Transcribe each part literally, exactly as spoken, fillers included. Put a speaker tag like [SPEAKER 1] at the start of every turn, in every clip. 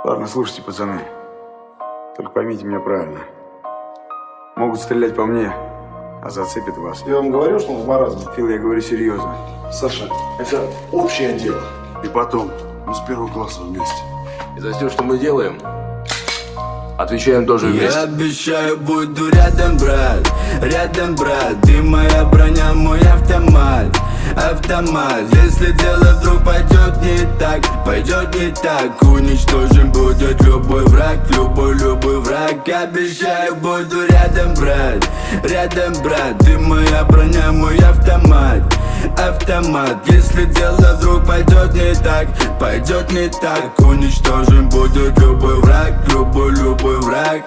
[SPEAKER 1] Ладно, слушайте, пацаны. Только поймите меня правильно. Могут стрелять по мне, а зацепит вас.
[SPEAKER 2] Я вам говорю, что он в маразме.
[SPEAKER 1] Фил, я говорю серьезно.
[SPEAKER 2] Саша, это общее дело.
[SPEAKER 3] И потом, мы с первого класса вместе.
[SPEAKER 4] И за все, что мы делаем, отвечаем тоже вместе.
[SPEAKER 5] Я обещаю, буду рядом, брат, рядом, брат. Ты моя броня, мой автомат, автомат. Если дело вдруг пойдет не так, пойдет не так, уничтожим будет любой враг, любой, любой враг. Обещаю, буду рядом, брат, рядом, брат. Ты моя броня, мой автомат, автомат. Если дело вдруг пойдет не так, пойдет не так, уничтожим будет любой враг, любой, любой враг.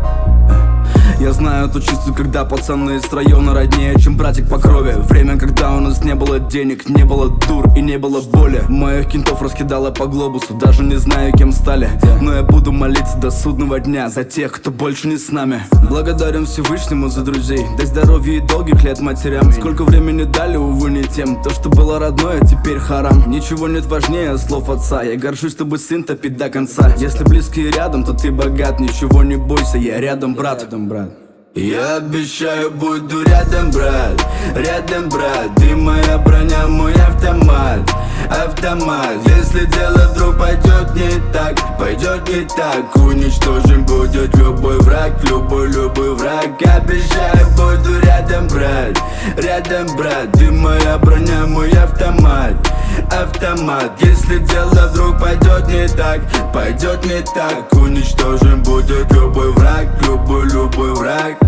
[SPEAKER 5] Я знаю то чувство, когда пацаны из района роднее, чем братик по крови. Время, когда у нас не было денег, не было дур и не было боли. Моих кентов раскидало по глобусу, даже не знаю, кем стали. Но я буду молиться до судного дня за тех, кто больше не с нами. Благодарен Всевышнему за друзей, дай здоровья и долгих лет матерям. Сколько времени дали, увы, не тем. То, что было родное, теперь харам. Ничего нет важнее слов отца. Я горжусь, чтобы сын топит до конца. Если близкие рядом, то ты богат. Ничего не бойся, я рядом, брат, рядом, брат. Я обещаю, буду рядом, брат, рядом, брат. Ты моя броня, мой автомат, автомат. Если дело вдруг пойдет не так, пойдет не так, уничтожим будет любой враг, любой, любой враг. Обещаю, буду рядом, брат, рядом, брат. Ты моя броня, мой автомат, автомат. Если дело вдруг пойдет не так, пойдет не так, уничтожим будет любой враг, любой, любой враг.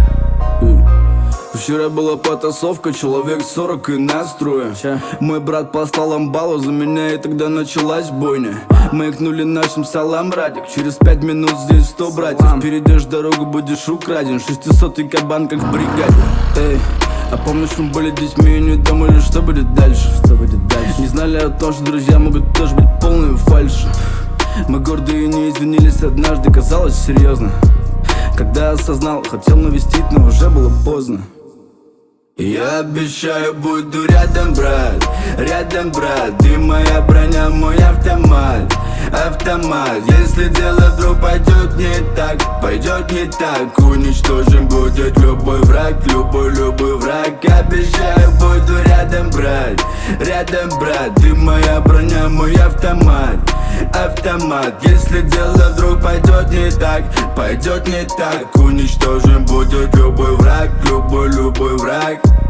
[SPEAKER 5] Вчера была потасовка, человек сорок и настроя. Мой брат послал амбалу за меня, и тогда началась бойня. Мы икнули нашим салам, Радик. Через пять минут здесь сто братьев. Перейдешь дорогу, будешь украден. Шестисотый кабан, как в бригаде. Эй, а помнишь, мы были детьми и не думали, что будет дальше? Что будет дальше? Не знали о том, что друзья могут тоже быть полными фальши. Мы гордые не извинились однажды, казалось серьезно. Когда осознал, хотел навестить, но уже было поздно. Я обещаю, буду рядом, брат, рядом, брат. Ты моя броня, мой автомат, автомат. Если дело вдруг пойдет не так, пойдет не так, уничтожим будет любой враг, любой, любой враг. Обещаю, буду рядом, брат, рядом, брат. Ты моя броня, мой автомат, автомат. Если дело вдруг пойдет не так, пойдет не так, уничтожим будет любой враг, любой, любой враг.